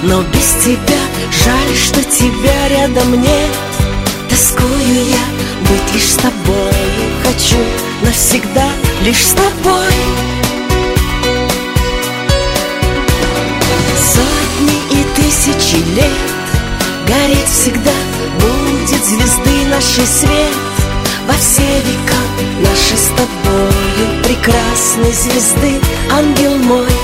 но без тебя жаль, что тебя рядом нет. Тоскую я быть лишь с тобою, хочу навсегда лишь с тобой. Сотни и тысячи лет гореть всегда будет звезды нашей свет. Во все века наши с тобою прекрасной звезды, ангел мой,